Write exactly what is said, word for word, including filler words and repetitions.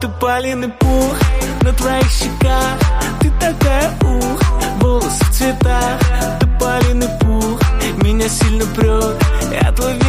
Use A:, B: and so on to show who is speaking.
A: Тополиный пух на твоих щеках, ты такая ух, волосы в цветах. Тополиный пух меня сильно прет, я твой